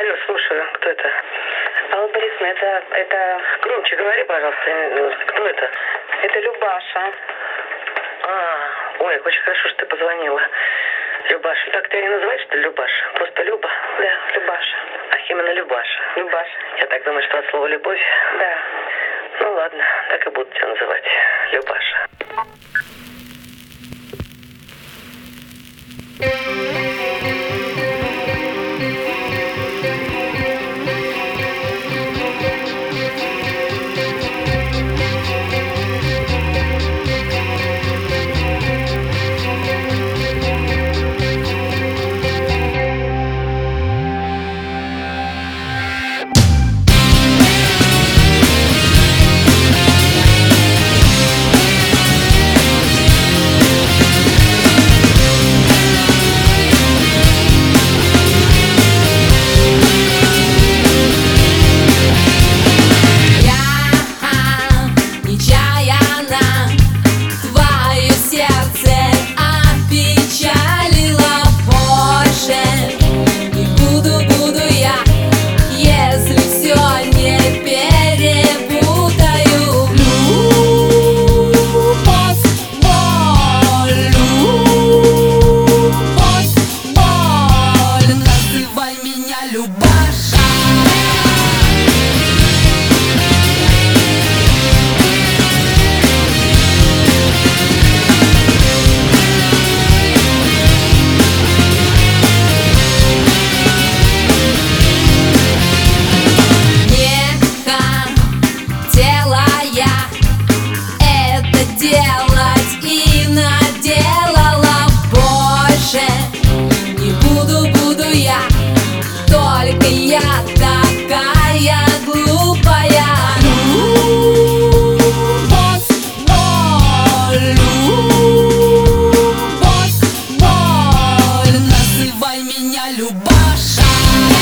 Алло, слушаю, кто это? Алла Борисовна, это Громче говори, пожалуйста. Кто это? это Любаша. Ой, очень хорошо, что ты позвонила. Любаша. Так тебя не называют, что ли, Любаша? Просто Люба? Да, Любаша. Ах, именно Любаша. Любаша. Я так думаю, что от слова «любовь». Да. Ну ладно, так и буду тебя называть. Любаша. Любаша.